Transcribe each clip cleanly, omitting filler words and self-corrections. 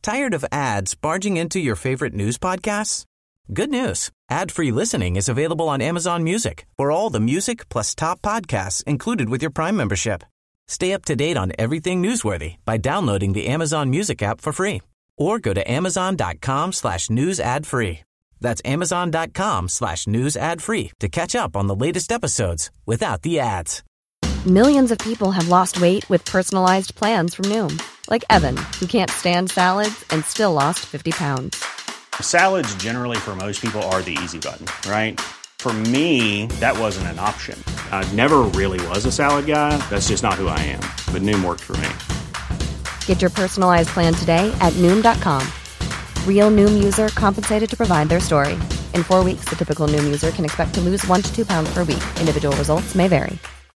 Tired of ads barging into your favorite news podcasts? Good news. Ad-free listening is available on Amazon Music for all the music plus top podcasts included with your Prime membership. Stay up to date on everything newsworthy by downloading the Amazon Music app for free or go to amazon.com/news ad free. That's amazon.com/news ad free to catch up on the latest episodes without the ads. Millions of people have lost weight with personalized plans from Noom. Like Evan, who can't stand salads and still lost 50 pounds. Salads generally for most people are the easy button, right? For me, that wasn't an option. I never really was a salad guy. That's just not who I am. But Noom worked for me. Get your personalized plan today at Noom.com. Real Noom user compensated to provide their story. In 4 weeks, the typical Noom user can expect to lose 1 to 2 pounds per week. Individual results may vary.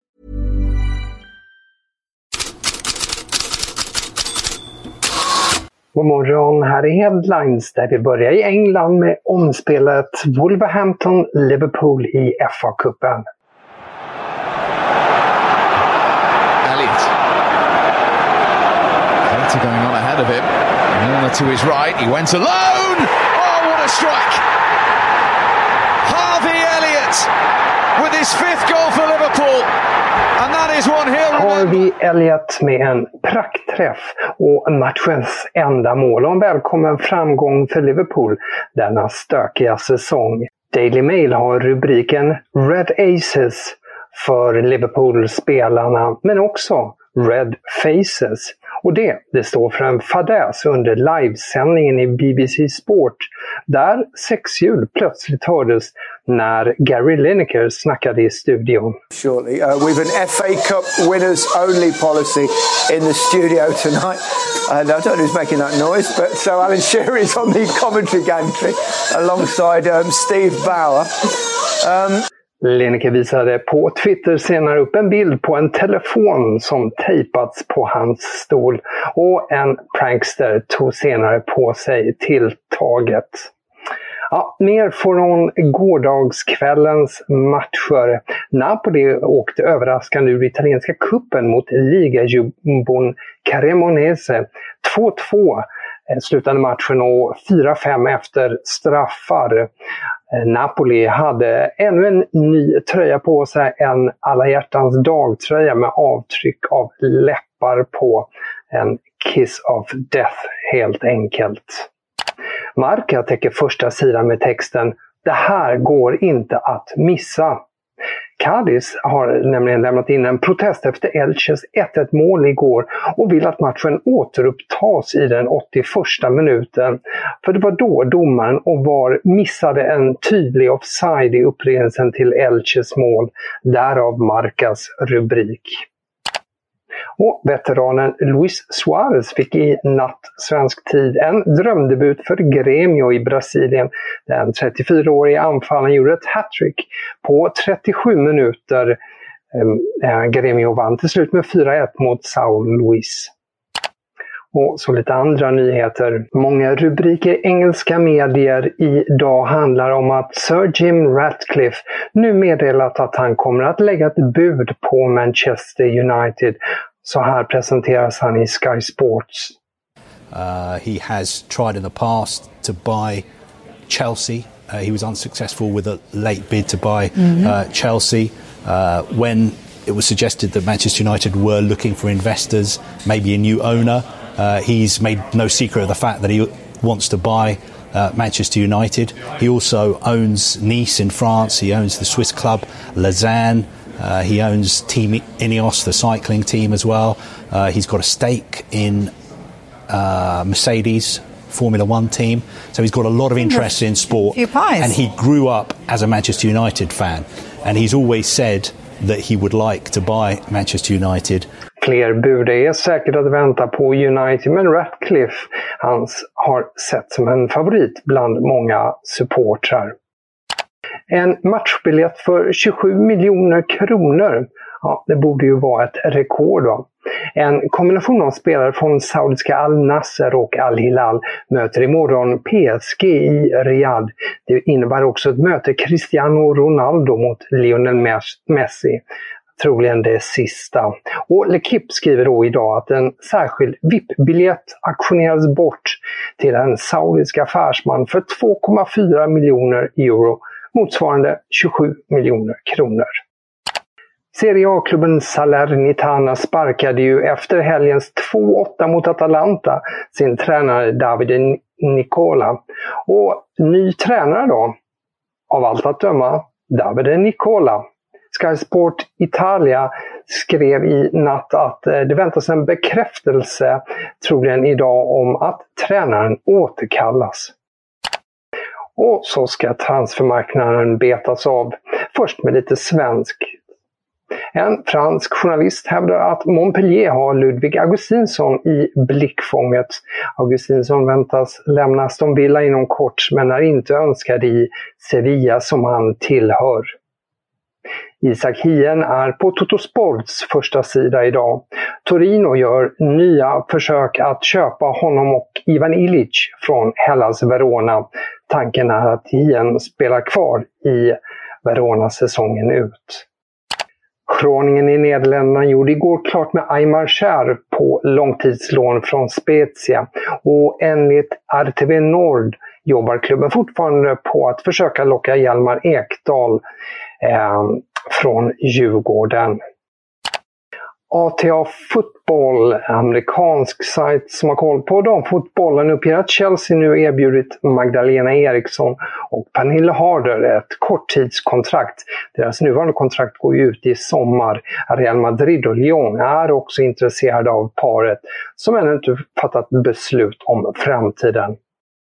God morgon, här är Headlines där vi börjar i England med omspelet Wolverhampton-Liverpool i FA-cupen. Elliott. Hunter going on ahead of him. Milner to his right, he went alone! Oh, what a strike! Harvey Elliott with his 5th goal for Liverpool. And that is one he'll remember. Harvey Elliott med en praktträff och matchens enda mål och en välkommen framgång för Liverpool denna stökiga säsong. Daily Mail har rubriken Red Aces för Liverpool-spelarna men också Red Faces. Och det står för en fadäs under livesändningen i BBC Sport där sexhjul plötsligt hördes när Gary Lineker snackade i studion. Shortly, we've an FA Cup winners only policy in the studio tonight. And I don't know who's making that noise, but so Alan Shearer is on the commentary gantry alongside Steve Bauer. Lineker visade på Twitter senare upp en bild på en telefon som tejpats på hans stol och en prankster tog senare på sig tilltaget. Ja, mer från gårdagskvällens matcher. Napoli åkte överraskande ur italienska kuppen mot ligajumbon Cremonese. 2-2 slutade matchen och 4-5 efter straffar. Napoli hade ännu en ny tröja på sig, en alla hjärtans dagtröja med avtryck av läppar på, en kiss of death helt enkelt. Marca täcker första sidan med texten "Det här går inte att missa". Cadiz har nämligen lämnat in en protest efter Elches 1-1 mål igår och vill att matchen återupptas i den 81:a minuten. För det var då domaren och VAR missade en tydlig offside i upprinnelsen till Elches mål, därav Marcas rubrik. Och veteranen Luis Suarez fick i natt svensk tid en drömdebut för Grêmio i Brasilien. Den 34-åriga anfallaren gjorde ett hattrick på 37 minuter. Grêmio vann till slut med 4-1 mot São Luís. Och så lite andra nyheter. Många rubriker i engelska medier idag handlar om att Sir Jim Ratcliffe nu meddelat att han kommer att lägga ett bud på Manchester United. Så här presenteras han i Sky Sports. He has tried in the past to buy Chelsea. He was unsuccessful with a late bid to buy Chelsea. When it was suggested that Manchester United were looking for investors, maybe a new owner, he's made no secret of the fact that he wants to buy Manchester United. He also owns Nice in France. He owns the Swiss club Lausanne. He owns Team Ineos, the cycling team as well. He's got a stake in Mercedes Formula One team. So he's got a lot of interest in sport. And he grew up as a Manchester United fan. And he's always said that he would like to buy Manchester United. Fler bud är säkert att vänta på United, men Ratcliffe har sett som en favorit bland många supportrar. En matchbiljett för 27 miljoner kronor. Ja, det borde ju vara ett rekord då. En kombination av spelare från saudiska Al-Nasser och Al-Hilal möter imorgon PSG i Riyadh. Det innebär också ett möte Cristiano Ronaldo mot Lionel Messi. Troligen det sista. Och L'Equipe skriver då idag att en särskild VIP-biljett auktioneras bort till en saudisk affärsman för 2,4 miljoner euro, motsvarande 27 miljoner kronor. Serie A-klubben Salernitana sparkade ju efter helgens 2-8 mot Atalanta sin tränare Davide Nicola. Och ny tränare då, av allt att döma, Davide Nicola. Sky Sport Italia skrev i natt att det väntas en bekräftelse, troligen idag, om att tränaren återkallas. Och så ska transfermarknaden betas av, först med lite svensk. En fransk journalist hävdar att Montpellier har Ludvig Augustinsson i blickfånget. Augustinsson väntas lämna Aston Villa inom kort, men är inte önskad i Sevilla som han tillhör. Isak Hien är på Totosports första sida idag. Torino gör nya försök att köpa honom och Ivan Ilic från Hellas Verona. Tanken är att Hien spelar kvar i Verona säsongen ut. Groningen i Nederländerna gjorde igår klart med Aymar Cher på långtidslån från Spezia, och enligt RTV Nord jobbar klubben fortfarande på att försöka locka Hjalmar Ekdal från Djurgården. ATA Football, amerikansk sajt som har koll på damfotbollen, uppger att Chelsea nu erbjudit Magdalena Eriksson och Pernille Harder ett korttidskontrakt. Deras nuvarande kontrakt går ut i sommar. Real Madrid och Lyon är också intresserade av paret, som ännu inte fattat beslut om framtiden.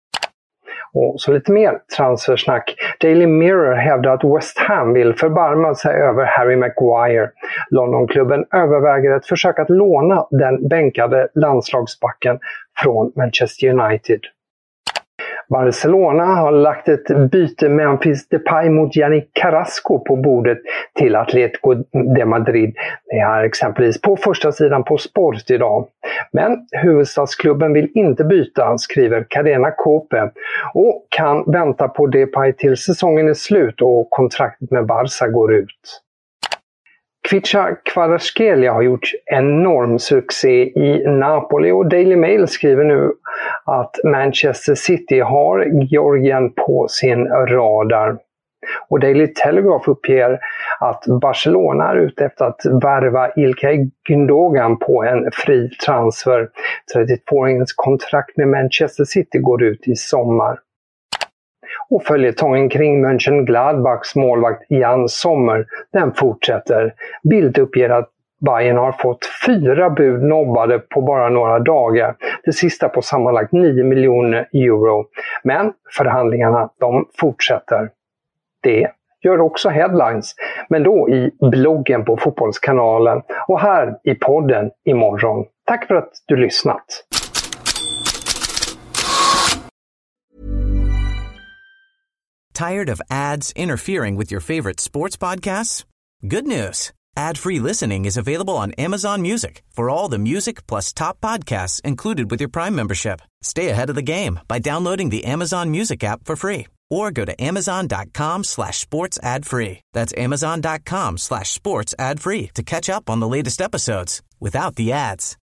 Och så lite mer transfersnack. Daily Mirror hävdar att West Ham vill förbarma sig över Harry Maguire. Londonklubben överväger ett försök att låna den bänkade landslagsbacken från Manchester United. Barcelona har lagt ett byte Memphis Depay mot Yannick Carrasco på bordet till Atletico de Madrid. Det är exempelvis på första sidan på Sport idag. Men huvudstadsklubben vill inte byta, skriver Cadena Cope, och kan vänta på Depay till säsongen är slut och kontraktet med Barca går ut. Kvicha Kvaratskhelia har gjort enorm succé i Napoli, och Daily Mail skriver nu att Manchester City har Georgien på sin radar. Och Daily Telegraph uppger att Barcelona är ute efter att värva Ilkay Gündogan på en fri transfer. 32-åringens kontrakt med Manchester City går ut i sommar. Och följetongen kring Mönchengladbachs målvakt Jan Sommer, den fortsätter. Bild uppger att Bayern har fått 4 bud nobbade på bara några dagar. Det sista på sammanlagt 9 miljoner euro. Men förhandlingarna, de fortsätter. Det gör också Headlines, men då i bloggen på Fotbollskanalen och här i podden imorgon. Tack för att du lyssnat. Tired of ads interfering with your favorite sports podcasts? Good news. Ad-free listening is available on Amazon Music for all the music plus top podcasts included with your Prime membership. Stay ahead of the game by downloading the Amazon Music app for free or go to amazon.com/sports ad free. That's amazon.com/sports ad free to catch up on the latest episodes without the ads.